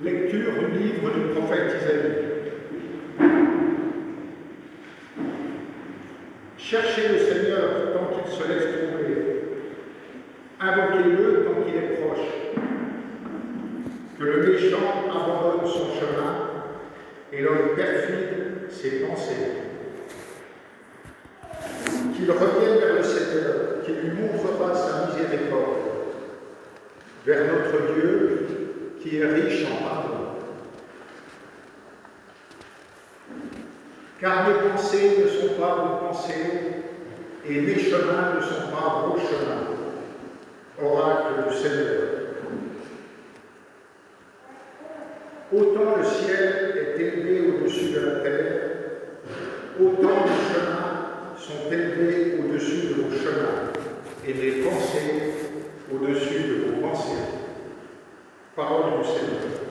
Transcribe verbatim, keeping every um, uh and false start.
Lecture du livre du prophète Isaïe. Cherchez le Seigneur tant qu'il se laisse trouver. Invoquez-le tant qu'il est proche. Que le méchant abandonne son chemin et l'homme perfide ses pensées. Qu'il revienne vers le Seigneur, qu'il lui montrera sa miséricorde, vers notre Dieu qui est riche en pardon. Car mes pensées ne sont pas vos pensées, et mes chemins ne sont pas vos chemins. Oracle du Seigneur. Autant le ciel est élevé au-dessus de la terre, autant les chemins sont élevés au-dessus de vos chemins, et mes pensées au-dessus de vos pensées. Parole du Seigneur.